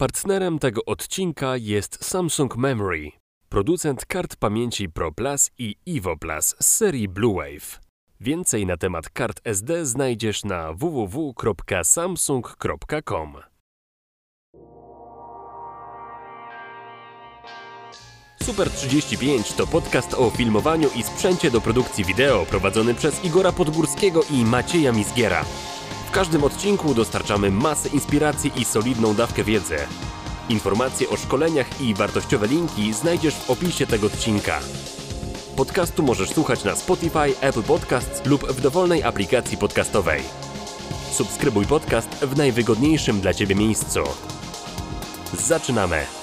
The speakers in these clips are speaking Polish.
Partnerem tego odcinka jest Samsung Memory, producent kart pamięci Pro Plus i Evo Plus z serii Blue Wave. Więcej na temat kart SD znajdziesz na www.samsung.com. Super 35 to podcast o filmowaniu i sprzęcie do produkcji wideo prowadzony przez Igora Podgórskiego i Macieja Mizgiera. W każdym odcinku dostarczamy masę inspiracji i solidną dawkę wiedzy. Informacje o szkoleniach i wartościowe linki znajdziesz w opisie tego odcinka. Podcastu możesz słuchać na Spotify, Apple Podcasts lub w dowolnej aplikacji podcastowej. Subskrybuj podcast w najwygodniejszym dla Ciebie miejscu. Zaczynamy!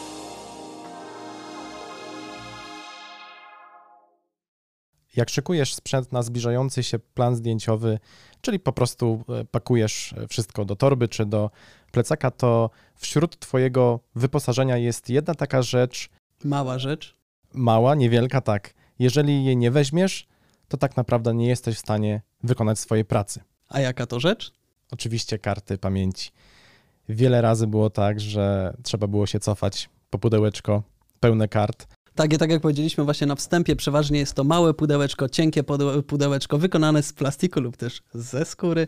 Jak szykujesz sprzęt na zbliżający się plan zdjęciowy, czyli po prostu pakujesz wszystko do torby czy do plecaka, to wśród Twojego wyposażenia jest jedna taka rzecz. Mała rzecz? Mała, niewielka, tak. Jeżeli jej nie weźmiesz, to tak naprawdę nie jesteś w stanie wykonać swojej pracy. A jaka to rzecz? Oczywiście karty pamięci. Wiele razy było tak, że trzeba było się cofać po pudełeczko pełne kart. Tak jak powiedzieliśmy właśnie na wstępie, przeważnie jest to małe pudełeczko, cienkie pudełeczko wykonane z plastiku lub też ze skóry,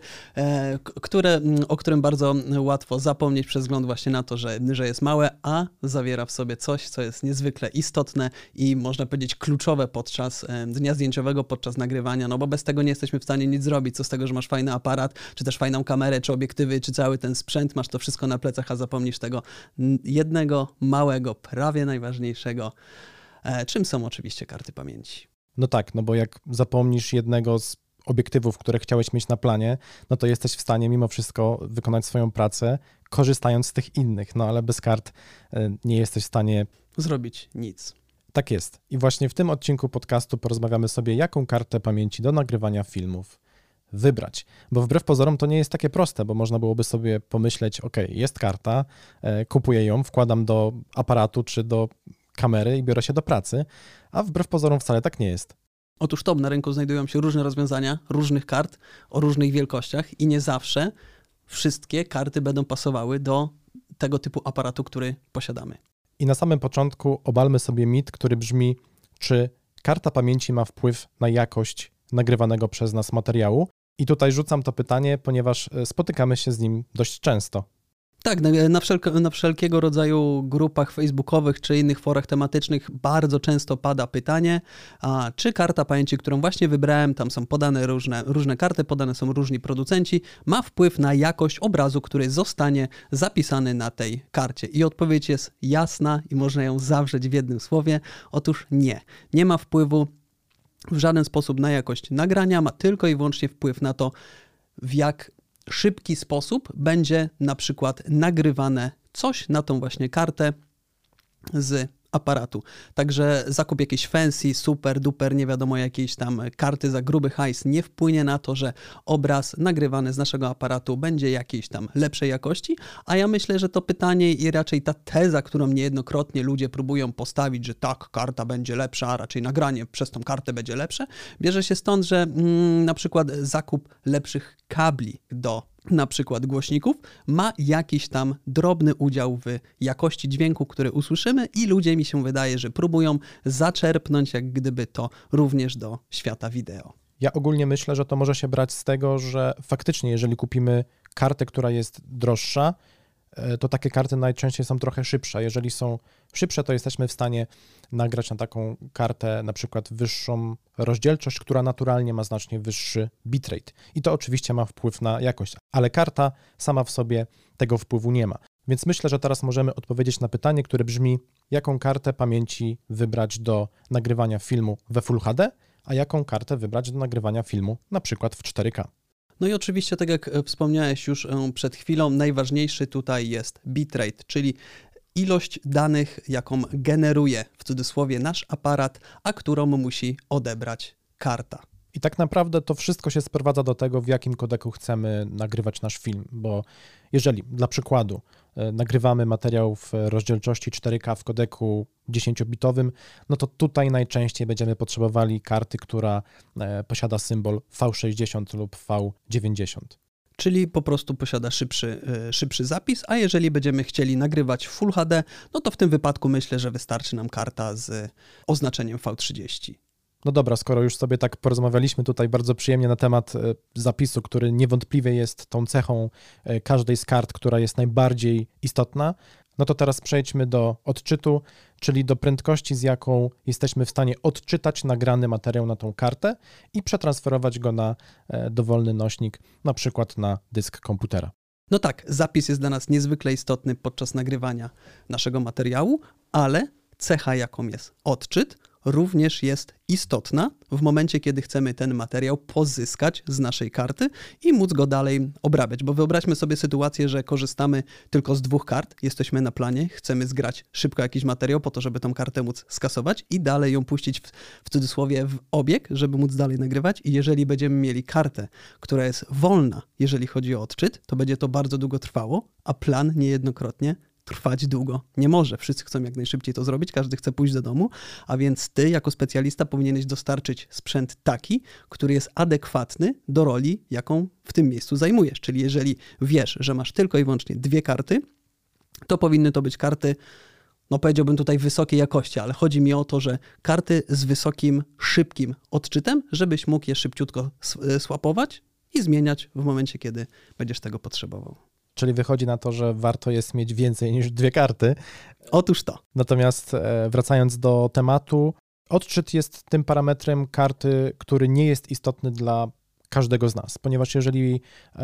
o którym bardzo łatwo zapomnieć przez wzgląd właśnie na to, że jest małe, a zawiera w sobie coś, co jest niezwykle istotne i można powiedzieć kluczowe podczas dnia zdjęciowego, podczas nagrywania, no bo bez tego nie jesteśmy w stanie nic zrobić. Co z tego, że masz fajny aparat, czy też fajną kamerę, czy obiektywy, czy cały ten sprzęt, masz to wszystko na plecach, a zapomnisz tego jednego małego, prawie najważniejszego, czym są oczywiście karty pamięci. No tak, no bo jak zapomnisz jednego z obiektywów, które chciałeś mieć na planie, no to jesteś w stanie mimo wszystko wykonać swoją pracę, korzystając z tych innych, no ale bez kart nie jesteś w stanie zrobić nic. Tak jest. I właśnie w tym odcinku podcastu porozmawiamy sobie, jaką kartę pamięci do nagrywania filmów wybrać. Bo wbrew pozorom to nie jest takie proste, bo można byłoby sobie pomyśleć, ok, jest karta, kupuję ją, wkładam do aparatu czy do kamery i biorę się do pracy, a wbrew pozorom wcale tak nie jest. Otóż to, na rynku znajdują się różne rozwiązania, różnych kart o różnych wielkościach i nie zawsze wszystkie karty będą pasowały do tego typu aparatu, który posiadamy. I na samym początku obalmy sobie mit, który brzmi, czy karta pamięci ma wpływ na jakość nagrywanego przez nas materiału? I tutaj rzucam to pytanie, ponieważ spotykamy się z nim dość często. Tak, na wszelkiego rodzaju grupach facebookowych czy innych forach tematycznych bardzo często pada pytanie, czy karta pamięci, którą właśnie wybrałem, tam są podane różne karty, podane są różni producenci, ma wpływ na jakość obrazu, który zostanie zapisany na tej karcie. I odpowiedź jest jasna i można ją zawrzeć w jednym słowie. Otóż nie. Nie ma wpływu w żaden sposób na jakość nagrania, ma tylko i wyłącznie wpływ na to, w jak szybki sposób będzie na przykład nagrywane coś na tą właśnie kartę z aparatu. Także zakup jakiejś fancy, super, duper, nie wiadomo jakiejś tam karty za gruby hajs nie wpłynie na to, że obraz nagrywany z naszego aparatu będzie jakiejś tam lepszej jakości, a ja myślę, że to pytanie i raczej ta teza, którą niejednokrotnie ludzie próbują postawić, że tak, karta będzie lepsza, a raczej nagranie przez tą kartę będzie lepsze, bierze się stąd, że na przykład zakup lepszych kabli do na przykład głośników ma jakiś tam drobny udział w jakości dźwięku, który usłyszymy i ludzie, mi się wydaje, że próbują zaczerpnąć jak gdyby to również do świata wideo. Ja ogólnie myślę, że to może się brać z tego, że faktycznie jeżeli kupimy kartę, która jest droższa, to takie karty najczęściej są trochę szybsze. Jeżeli są szybsze, to jesteśmy w stanie nagrać na taką kartę na przykład wyższą rozdzielczość, która naturalnie ma znacznie wyższy bitrate. I to oczywiście ma wpływ na jakość, ale karta sama w sobie tego wpływu nie ma. Więc myślę, że teraz możemy odpowiedzieć na pytanie, które brzmi, jaką kartę pamięci wybrać do nagrywania filmu we Full HD, a jaką kartę wybrać do nagrywania filmu na przykład w 4K. No i oczywiście, tak jak wspomniałeś już przed chwilą, najważniejszy tutaj jest bitrate, czyli ilość danych, jaką generuje w cudzysłowie nasz aparat, a którą musi odebrać karta. I tak naprawdę to wszystko się sprowadza do tego, w jakim kodeku chcemy nagrywać nasz film, bo jeżeli dla przykładu nagrywamy materiał w rozdzielczości 4K w kodeku 10-bitowym, no to tutaj najczęściej będziemy potrzebowali karty, która posiada symbol V60 lub V90. czyli po prostu posiada szybszy zapis, a jeżeli będziemy chcieli nagrywać Full HD, no to w tym wypadku myślę, że wystarczy nam karta z oznaczeniem V30. No dobra, skoro już sobie tak porozmawialiśmy tutaj bardzo przyjemnie na temat zapisu, który niewątpliwie jest tą cechą każdej z kart, która jest najbardziej istotna, no to teraz przejdźmy do odczytu, czyli do prędkości, z jaką jesteśmy w stanie odczytać nagrany materiał na tą kartę i przetransferować go na dowolny nośnik, na przykład na dysk komputera. No tak, zapis jest dla nas niezwykle istotny podczas nagrywania naszego materiału, ale cecha, jaką jest odczyt, również jest istotna w momencie, kiedy chcemy ten materiał pozyskać z naszej karty i móc go dalej obrabiać. Bo wyobraźmy sobie sytuację, że korzystamy tylko z 2 kart, jesteśmy na planie, chcemy zgrać szybko jakiś materiał po to, żeby tą kartę móc skasować i dalej ją puścić w cudzysłowie w obieg, żeby móc dalej nagrywać. I jeżeli będziemy mieli kartę, która jest wolna, jeżeli chodzi o odczyt, to będzie to bardzo długo trwało, a plan niejednokrotnie trwać długo nie może. Wszyscy chcą jak najszybciej to zrobić, każdy chce pójść do domu, a więc ty jako specjalista powinieneś dostarczyć sprzęt taki, który jest adekwatny do roli, jaką w tym miejscu zajmujesz. Czyli jeżeli wiesz, że masz tylko i wyłącznie 2 karty, to powinny to być karty, no powiedziałbym tutaj wysokiej jakości, ale chodzi mi o to, że karty z wysokim, szybkim odczytem, żebyś mógł je szybciutko swapować i zmieniać w momencie, kiedy będziesz tego potrzebował. Czyli wychodzi na to, że warto jest mieć więcej niż 2 karty. Otóż to. Natomiast wracając do tematu, odczyt jest tym parametrem karty, który nie jest istotny dla każdego z nas, ponieważ jeżeli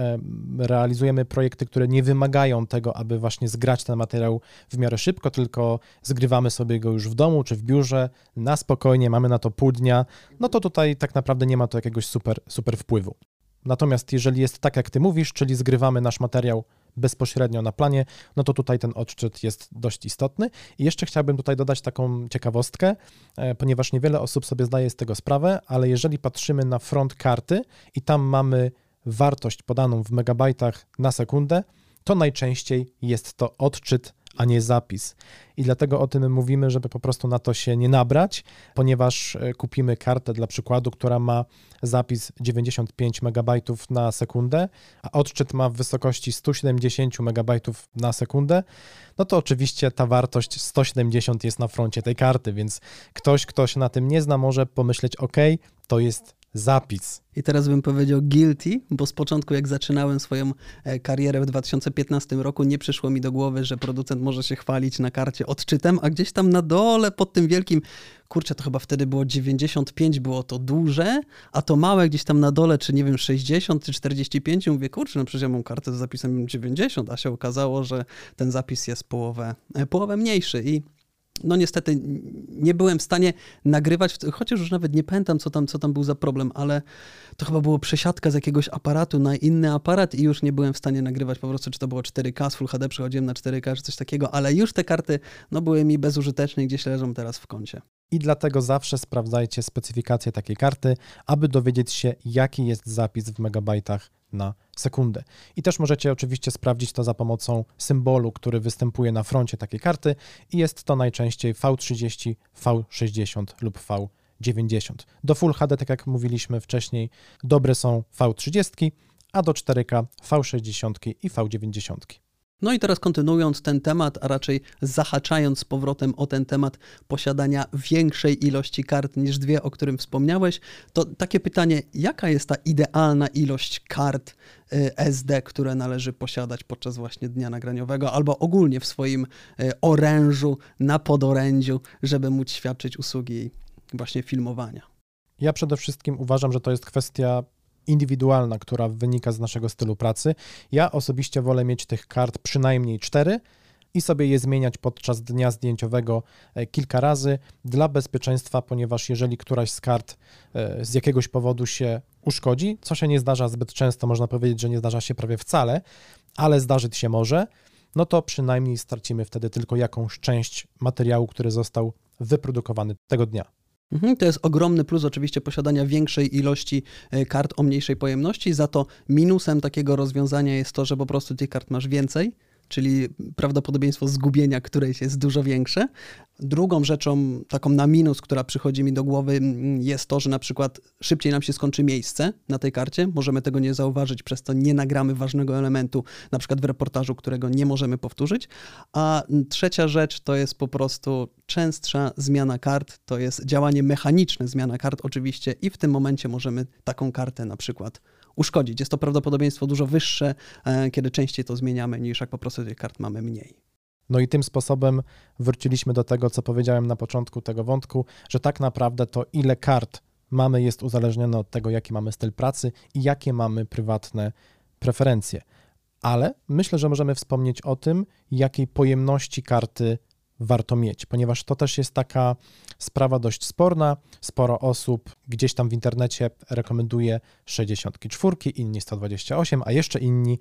realizujemy projekty, które nie wymagają tego, aby właśnie zgrać ten materiał w miarę szybko, tylko zgrywamy sobie go już w domu czy w biurze, na spokojnie, mamy na to pół dnia, no to tutaj tak naprawdę nie ma to jakiegoś super wpływu. Natomiast jeżeli jest tak, jak ty mówisz, czyli zgrywamy nasz materiał bezpośrednio na planie, no to tutaj ten odczyt jest dość istotny. I jeszcze chciałbym tutaj dodać taką ciekawostkę, ponieważ niewiele osób sobie zdaje z tego sprawę, ale jeżeli patrzymy na front karty i tam mamy wartość podaną w megabajtach na sekundę, to najczęściej jest to odczyt, a nie zapis. I dlatego o tym mówimy, żeby po prostu na to się nie nabrać, ponieważ kupimy kartę dla przykładu, która ma zapis 95 MB na sekundę, a odczyt ma w wysokości 170 MB na sekundę, no to oczywiście ta wartość 170 jest na froncie tej karty, więc ktoś, kto się na tym nie zna, może pomyśleć, ok, to jest zapis. I teraz bym powiedział guilty, bo z początku jak zaczynałem swoją karierę w 2015 roku, nie przyszło mi do głowy, że producent może się chwalić na karcie odczytem, a gdzieś tam na dole pod tym wielkim, kurczę, to chyba wtedy było 95, było to duże, a to małe gdzieś tam na dole, czy nie wiem, 60 czy 45, mówię, kurczę, no przecież ja mam kartę z zapisem 90, a się okazało, że ten zapis jest połowę mniejszy i no niestety nie byłem w stanie nagrywać, chociaż już nawet nie pamiętam, co tam był za problem, ale to chyba było przesiadka z jakiegoś aparatu na inny aparat i już nie byłem w stanie nagrywać po prostu, czy to było 4K, z Full HD przechodziłem na 4K, czy coś takiego, ale już te karty no, były mi bezużyteczne i gdzieś leżą teraz w kącie. I dlatego zawsze sprawdzajcie specyfikację takiej karty, aby dowiedzieć się, jaki jest zapis w megabajtach na sekundę. I też możecie oczywiście sprawdzić to za pomocą symbolu, który występuje na froncie takiej karty i jest to najczęściej V30, V60 lub V90. Do Full HD, tak jak mówiliśmy wcześniej, dobre są V30, a do 4K V60 i V90. No i teraz kontynuując ten temat, a raczej zahaczając z powrotem o ten temat posiadania większej ilości kart niż 2, o którym wspomniałeś, to takie pytanie, jaka jest ta idealna ilość kart SD, które należy posiadać podczas właśnie dnia nagraniowego albo ogólnie w swoim orężu, na podorędziu, żeby móc świadczyć usługi właśnie filmowania? Ja przede wszystkim uważam, że to jest kwestia indywidualna, która wynika z naszego stylu pracy. Ja osobiście wolę mieć tych kart przynajmniej 4 i sobie je zmieniać podczas dnia zdjęciowego kilka razy dla bezpieczeństwa, ponieważ jeżeli któraś z kart z jakiegoś powodu się uszkodzi, co się nie zdarza zbyt często, można powiedzieć, że nie zdarza się prawie wcale, ale zdarzyć się może, no to przynajmniej stracimy wtedy tylko jakąś część materiału, który został wyprodukowany tego dnia. To jest ogromny plus oczywiście posiadania większej ilości kart o mniejszej pojemności, za to minusem takiego rozwiązania jest to, że po prostu tych kart masz więcej, czyli prawdopodobieństwo zgubienia którejś jest dużo większe. Drugą rzeczą, taką na minus, która przychodzi mi do głowy, jest to, że na przykład szybciej nam się skończy miejsce na tej karcie. Możemy tego nie zauważyć, przez to nie nagramy ważnego elementu, na przykład w reportażu, którego nie możemy powtórzyć. A trzecia rzecz to jest po prostu częstsza zmiana kart, to jest działanie mechaniczne zmiana kart oczywiście i w tym momencie możemy taką kartę na przykład uszkodzić. Jest to prawdopodobieństwo dużo wyższe, kiedy częściej to zmieniamy, niż jak po prostu tych kart mamy mniej. No i tym sposobem wróciliśmy do tego, co powiedziałem na początku tego wątku, że tak naprawdę to ile kart mamy jest uzależnione od tego, jaki mamy styl pracy i jakie mamy prywatne preferencje. Ale myślę, że możemy wspomnieć o tym, jakiej pojemności karty warto mieć, ponieważ to też jest taka sprawa dość sporna. Sporo osób gdzieś tam w internecie rekomenduje 64, inni 128, a jeszcze inni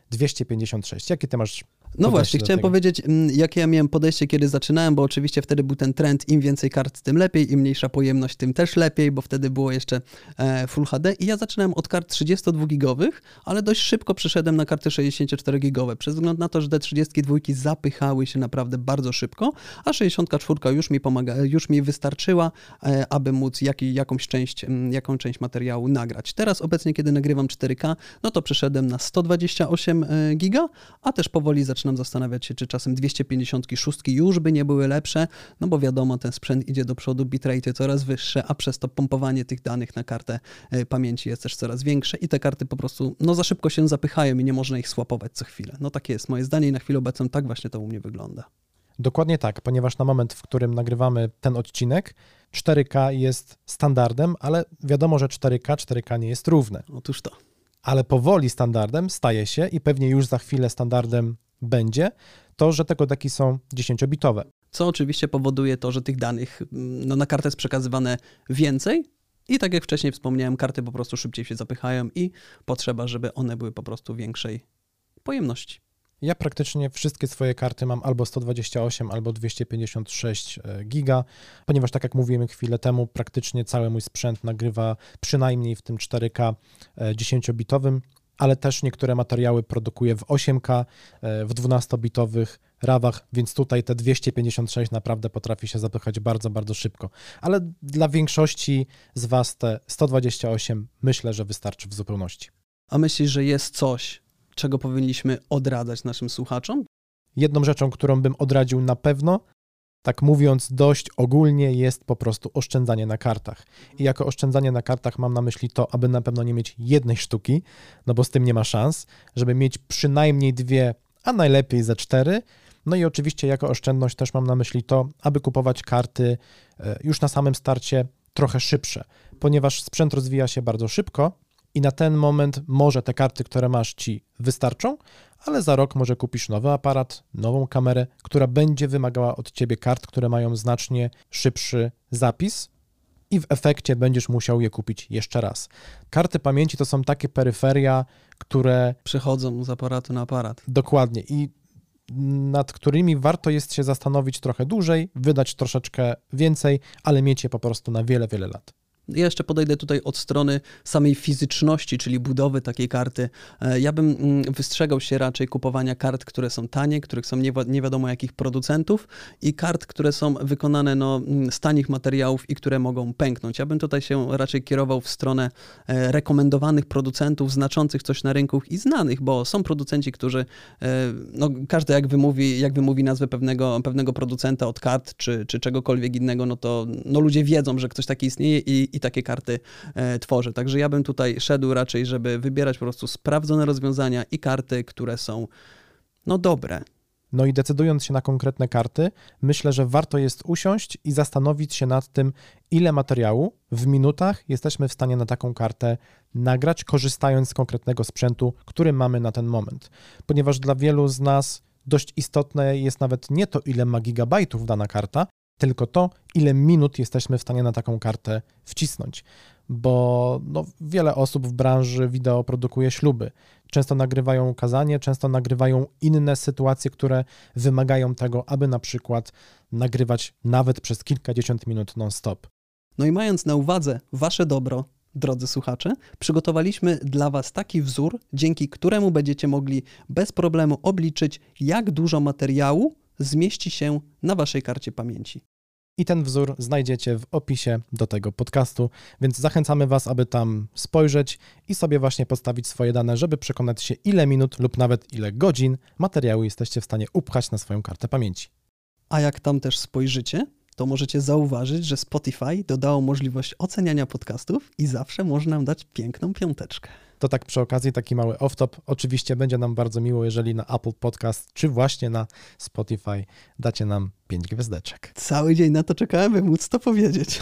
256. Jakie ty masz No właśnie, chciałem tego? powiedzieć, jakie ja miałem podejście, kiedy zaczynałem, bo oczywiście wtedy był ten trend, im więcej kart, tym lepiej, im mniejsza pojemność, tym też lepiej, bo wtedy było jeszcze Full HD i ja zaczynałem od kart 32-gigowych, ale dość szybko przeszedłem na karty 64-gigowe, przez wzgląd na to, że te 32 zapychały się naprawdę bardzo szybko, a 64 już mi wystarczyła, aby móc jakąś część materiału nagrać. Teraz obecnie, kiedy nagrywam 4K, no to przeszedłem na 128 giga, a też powoli zaczynam zastanawiać się, czy czasem 256 już by nie były lepsze, no bo wiadomo, ten sprzęt idzie do przodu, bitrate coraz wyższe, a przez to pompowanie tych danych na kartę pamięci jest też coraz większe i te karty po prostu za szybko się zapychają i nie można ich swapować co chwilę. No takie jest moje zdanie i na chwilę obecną tak właśnie to u mnie wygląda. Dokładnie tak, ponieważ na moment, w którym nagrywamy ten odcinek, 4K jest standardem, ale wiadomo, że 4K nie jest równe. Otóż to. Ale powoli standardem staje się i pewnie już za chwilę standardem będzie to, że te kodeki są 10-bitowe. Co oczywiście powoduje to, że tych danych na kartę jest przekazywane więcej i tak jak wcześniej wspomniałem, karty po prostu szybciej się zapychają i potrzeba, żeby one były po prostu większej pojemności. Ja praktycznie wszystkie swoje karty mam albo 128, albo 256 giga, ponieważ tak jak mówiłem chwilę temu, praktycznie cały mój sprzęt nagrywa przynajmniej w tym 4K 10-bitowym, ale też niektóre materiały produkuję w 8K, w 12-bitowych rawach, więc tutaj te 256 naprawdę potrafi się zapychać bardzo, bardzo szybko. Ale dla większości z Was te 128 myślę, że wystarczy w zupełności. A myślisz, że jest coś, czego powinniśmy odradzać naszym słuchaczom? Jedną rzeczą, którą bym odradził na pewno, tak mówiąc dość ogólnie, jest po prostu oszczędzanie na kartach. I jako oszczędzanie na kartach mam na myśli to, aby na pewno nie mieć jednej sztuki, no bo z tym nie ma szans, żeby mieć przynajmniej 2, a najlepiej ze 4. No i oczywiście jako oszczędność też mam na myśli to, aby kupować karty już na samym starcie trochę szybsze, ponieważ sprzęt rozwija się bardzo szybko i na ten moment może te karty, które masz, ci wystarczą, ale za rok może kupisz nowy aparat, nową kamerę, która będzie wymagała od ciebie kart, które mają znacznie szybszy zapis i w efekcie będziesz musiał je kupić jeszcze raz. Karty pamięci to są takie peryferia, które Przechodzą z aparatu na aparat. dokładnie i nad którymi warto jest się zastanowić trochę dłużej, wydać troszeczkę więcej, ale mieć je po prostu na wiele, wiele lat. Ja jeszcze podejdę tutaj od strony samej fizyczności, czyli budowy takiej karty. Ja bym wystrzegał się raczej kupowania kart, które są tanie, których są nie wiadomo jakich producentów i kart, które są wykonane z tanich materiałów i które mogą pęknąć. Ja bym tutaj się raczej kierował w stronę rekomendowanych producentów, znaczących coś na rynku i znanych, bo są producenci, którzy, każdy jak wymówi nazwę pewnego producenta od kart czy czegokolwiek innego, no to ludzie wiedzą, że ktoś taki istnieje i takie karty tworzy. Także ja bym tutaj szedł raczej, żeby wybierać po prostu sprawdzone rozwiązania i karty, które są dobre. No i decydując się na konkretne karty, myślę, że warto jest usiąść i zastanowić się nad tym, ile materiału w minutach jesteśmy w stanie na taką kartę nagrać, korzystając z konkretnego sprzętu, który mamy na ten moment. Ponieważ dla wielu z nas dość istotne jest nawet nie to, ile ma gigabajtów dana karta, tylko to, ile minut jesteśmy w stanie na taką kartę wcisnąć, bo wiele osób w branży wideo produkuje śluby. Często nagrywają kazanie, często nagrywają inne sytuacje, które wymagają tego, aby na przykład nagrywać nawet przez kilkadziesiąt minut non-stop. No i mając na uwadze wasze dobro, drodzy słuchacze, przygotowaliśmy dla Was taki wzór, dzięki któremu będziecie mogli bez problemu obliczyć, jak dużo materiału zmieści się na Waszej karcie pamięci. I ten wzór znajdziecie w opisie do tego podcastu, więc zachęcamy Was, aby tam spojrzeć i sobie właśnie postawić swoje dane, żeby przekonać się, ile minut lub nawet ile godzin materiału jesteście w stanie upchać na swoją kartę pamięci. A jak tam też spojrzycie, to możecie zauważyć, że Spotify dodało możliwość oceniania podcastów i zawsze można nam dać piękną 5. To tak przy okazji taki mały off-top. Oczywiście będzie nam bardzo miło, jeżeli na Apple Podcast czy właśnie na Spotify dacie nam 5 gwiazdeczek. Cały dzień na to czekałem, by móc to powiedzieć.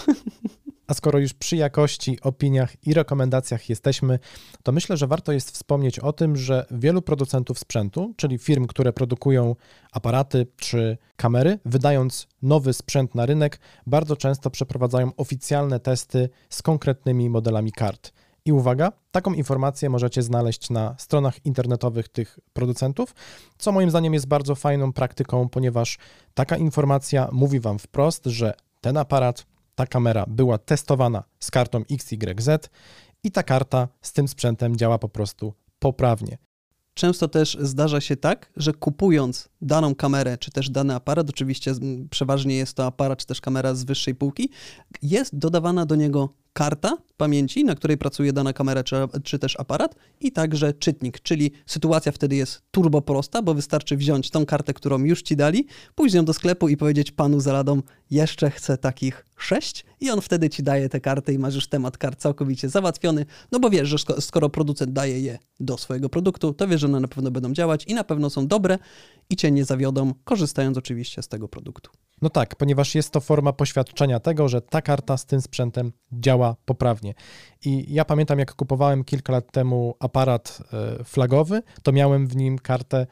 A skoro już przy jakości, opiniach i rekomendacjach jesteśmy, to myślę, że warto jest wspomnieć o tym, że wielu producentów sprzętu, czyli firm, które produkują aparaty czy kamery, wydając nowy sprzęt na rynek, bardzo często przeprowadzają oficjalne testy z konkretnymi modelami kart. I uwaga, taką informację możecie znaleźć na stronach internetowych tych producentów, co moim zdaniem jest bardzo fajną praktyką, ponieważ taka informacja mówi Wam wprost, że ten aparat, ta kamera była testowana z kartą XYZ i ta karta z tym sprzętem działa po prostu poprawnie. Często też zdarza się tak, że kupując daną kamerę, czy też dany aparat, oczywiście przeważnie jest to aparat, czy też kamera z wyższej półki, jest dodawana do niego karta pamięci, na której pracuje dana kamera czy też aparat i także czytnik, czyli sytuacja wtedy jest turbo prosta, bo wystarczy wziąć tą kartę, którą już Ci dali, pójść z nią do sklepu i powiedzieć panu za ladą, jeszcze chcę takich 6 i on wtedy Ci daje te karty i masz już temat kart całkowicie załatwiony, no bo wiesz, że skoro producent daje je do swojego produktu, to wiesz, że one na pewno będą działać i na pewno są dobre i Cię nie zawiodą, korzystając oczywiście z tego produktu. No tak, ponieważ jest to forma poświadczenia tego, że ta karta z tym sprzętem działa poprawnie. I ja pamiętam, jak kupowałem kilka lat temu aparat flagowy, to miałem w nim kartę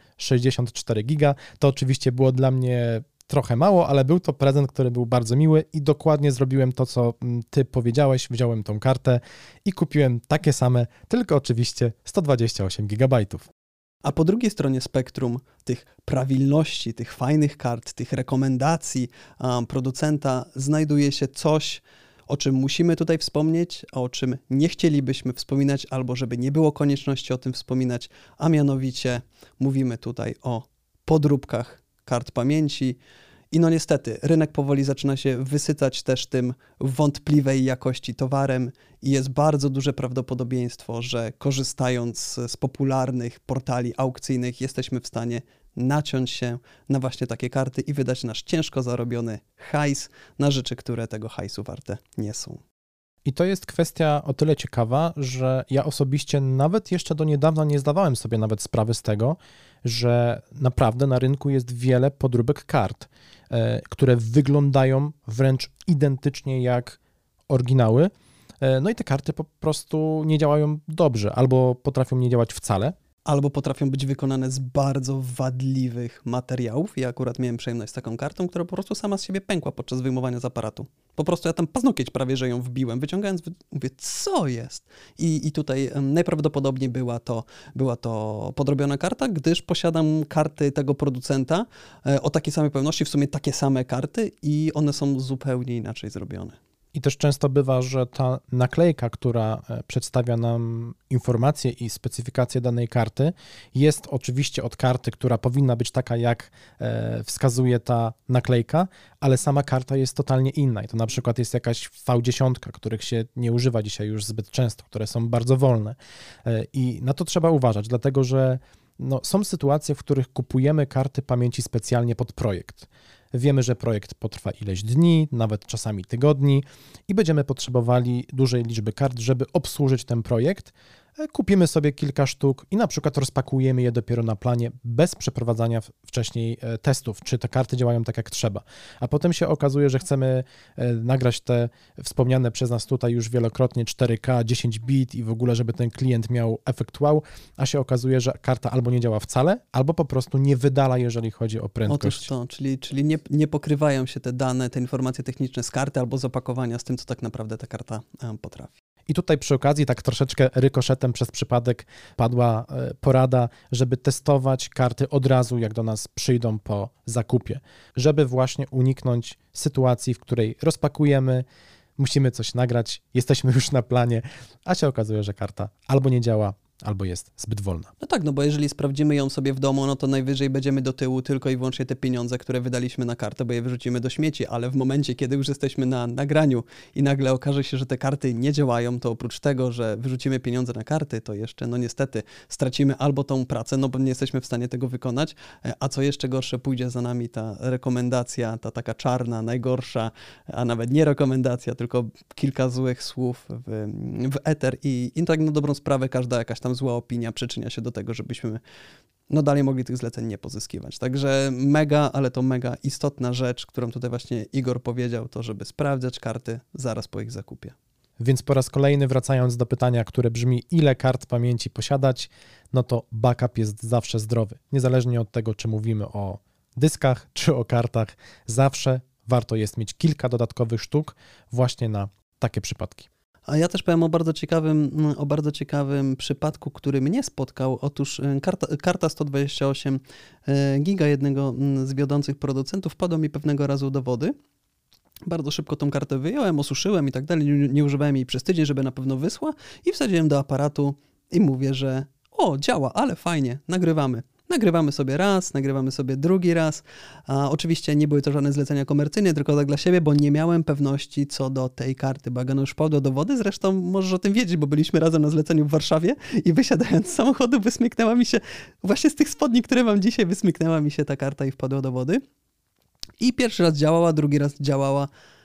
64 giga. To oczywiście było dla mnie trochę mało, ale był to prezent, który był bardzo miły i dokładnie zrobiłem to, co Ty powiedziałeś. Wziąłem tą kartę i kupiłem takie same, tylko oczywiście 128 gigabajtów. A po drugiej stronie spektrum tych prawilności, tych fajnych kart, tych rekomendacji producenta znajduje się coś, o czym musimy tutaj wspomnieć, a o czym nie chcielibyśmy wspominać, albo żeby nie było konieczności o tym wspominać, a mianowicie mówimy tutaj o podróbkach kart pamięci. I no niestety, rynek powoli zaczyna się wysycać też tym wątpliwej jakości towarem i jest bardzo duże prawdopodobieństwo, że korzystając z popularnych portali aukcyjnych jesteśmy w stanie naciąć się na właśnie takie karty i wydać nasz ciężko zarobiony hajs na rzeczy, które tego hajsu warte nie są. I to jest kwestia o tyle ciekawa, że ja osobiście nawet jeszcze do niedawna nie zdawałem sobie nawet sprawy z tego, że naprawdę na rynku jest wiele podróbek kart, które wyglądają wręcz identycznie jak oryginały. No i te karty po prostu nie działają dobrze, albo potrafią nie działać wcale. Albo potrafią być wykonane z bardzo wadliwych materiałów. Ja akurat miałem przyjemność z taką kartą, która po prostu sama z siebie pękła podczas wyjmowania z aparatu. Po prostu ja tam paznokieć prawie, że ją wbiłem. Wyciągając, mówię, co jest? I tutaj najprawdopodobniej była to podrobiona karta, gdyż posiadam karty tego producenta o takiej samej pojemności, w sumie takie same karty i one są zupełnie inaczej zrobione. I też często bywa, że ta naklejka, która przedstawia nam informacje i specyfikację danej karty, jest oczywiście od karty, która powinna być taka, jak wskazuje ta naklejka, ale sama karta jest totalnie inna. I to na przykład jest jakaś V10, których się nie używa dzisiaj już zbyt często, które są bardzo wolne. I na to trzeba uważać, dlatego że są sytuacje, w których kupujemy karty pamięci specjalnie pod projekt. Wiemy, że projekt potrwa ileś dni, nawet czasami tygodni i będziemy potrzebowali dużej liczby kart, żeby obsłużyć ten projekt. Kupimy sobie kilka sztuk i na przykład rozpakujemy je dopiero na planie bez przeprowadzania wcześniej testów, czy te karty działają tak jak trzeba. A potem się okazuje, że chcemy nagrać te wspomniane przez nas tutaj już wielokrotnie 4K, 10 bit i w ogóle, żeby ten klient miał efekt wow, a się okazuje, że karta albo nie działa wcale, albo po prostu nie wydala, jeżeli chodzi o prędkość. Otóż to, czyli nie pokrywają się te dane, te informacje techniczne z karty albo z opakowania z tym, co tak naprawdę ta karta potrafi. I tutaj przy okazji tak troszeczkę rykoszetem przez przypadek padła porada, żeby testować karty od razu, jak do nas przyjdą po zakupie, żeby właśnie uniknąć sytuacji, w której rozpakujemy, musimy coś nagrać, jesteśmy już na planie, a się okazuje, że karta albo nie działa, albo jest zbyt wolna. No tak, no bo jeżeli sprawdzimy ją sobie w domu, no to najwyżej będziemy do tyłu tylko i wyłącznie te pieniądze, które wydaliśmy na kartę, bo je wyrzucimy do śmieci, ale w momencie, kiedy już jesteśmy na nagraniu i nagle okaże się, że te karty nie działają, to oprócz tego, że wyrzucimy pieniądze na karty, to jeszcze, no niestety, stracimy albo tą pracę, no bo nie jesteśmy w stanie tego wykonać, a co jeszcze gorsze, pójdzie za nami ta rekomendacja, ta taka najgorsza, a nawet nie rekomendacja, tylko kilka złych słów w eter i tak na dobrą sprawę każda jakaś tam zła opinia przyczynia się do tego, żebyśmy dalej mogli tych zleceń nie pozyskiwać. Także mega, ale to mega istotna rzecz, którą tutaj właśnie Igor powiedział, to żeby sprawdzać karty zaraz po ich zakupie. Więc po raz kolejny wracając do pytania, które brzmi, ile kart pamięci posiadać, no to backup jest zawsze zdrowy. Niezależnie od tego, czy mówimy o dyskach, czy o kartach, zawsze warto jest mieć kilka dodatkowych sztuk właśnie na takie przypadki. A ja też powiem o bardzo ciekawym przypadku, który mnie spotkał. Otóż karta 128 giga jednego z wiodących producentów wpadła mi pewnego razu do wody. Bardzo szybko tą kartę wyjąłem, osuszyłem i tak dalej, nie używałem jej przez tydzień, żeby na pewno wyschła i wsadziłem do aparatu i mówię, że działa, ale fajnie, nagrywamy. Nagrywamy sobie raz, nagrywamy sobie drugi raz. Oczywiście nie były to żadne zlecenia komercyjne, tylko tak dla siebie, bo nie miałem pewności co do tej karty, bo jak ona już wpadła do wody, zresztą możesz o tym wiedzieć, bo byliśmy razem na zleceniu w Warszawie i wysiadając z samochodu wysmyknęła mi się, właśnie z tych spodni, które mam dzisiaj, wysmyknęła mi się ta karta i wpadła do wody. I pierwszy raz działała, drugi raz działała,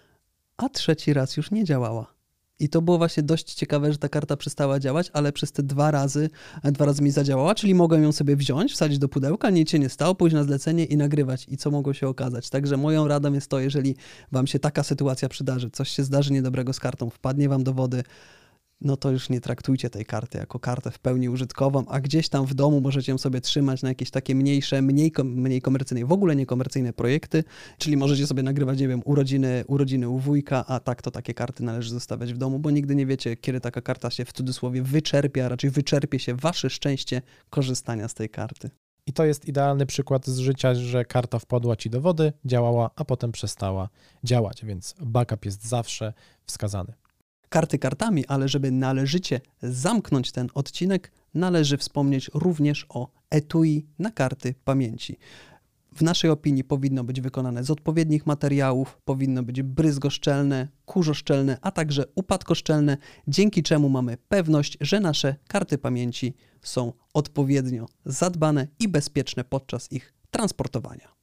a trzeci raz już nie działała. I to było właśnie dość ciekawe, że ta karta przestała działać, ale przez te dwa razy mi zadziałała, czyli mogłem ją sobie wziąć, wsadzić do pudełka, nic się nie stało, pójść na zlecenie i nagrywać. I co mogło się okazać? Także moją radą jest to, jeżeli wam się taka sytuacja przydarzy, coś się zdarzy niedobrego z kartą, wpadnie wam do wody, no to już nie traktujcie tej karty jako kartę w pełni użytkową, a gdzieś tam w domu możecie ją sobie trzymać na jakieś takie mniejsze, mniej komercyjne, w ogóle niekomercyjne projekty, czyli możecie sobie nagrywać, nie wiem, urodziny u wujka, a tak to takie karty należy zostawiać w domu, bo nigdy nie wiecie, kiedy taka karta się w cudzysłowie wyczerpie, a raczej wyczerpie się wasze szczęście korzystania z tej karty. I to jest idealny przykład z życia, że karta wpadła ci do wody, działała, a potem przestała działać, więc backup jest zawsze wskazany. Karty kartami, ale żeby należycie zamknąć ten odcinek, należy wspomnieć również o etui na karty pamięci. W naszej opinii powinno być wykonane z odpowiednich materiałów, powinno być bryzgoszczelne, kurzoszczelne, a także upadkoszczelne, dzięki czemu mamy pewność, że nasze karty pamięci są odpowiednio zadbane i bezpieczne podczas ich transportowania.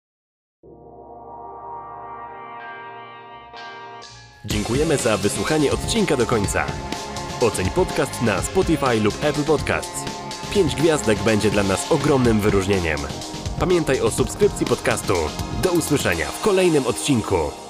Dziękujemy za wysłuchanie odcinka do końca. Oceń podcast na Spotify lub Apple Podcasts. 5 gwiazdek będzie dla nas ogromnym wyróżnieniem. Pamiętaj o subskrypcji podcastu. Do usłyszenia w kolejnym odcinku.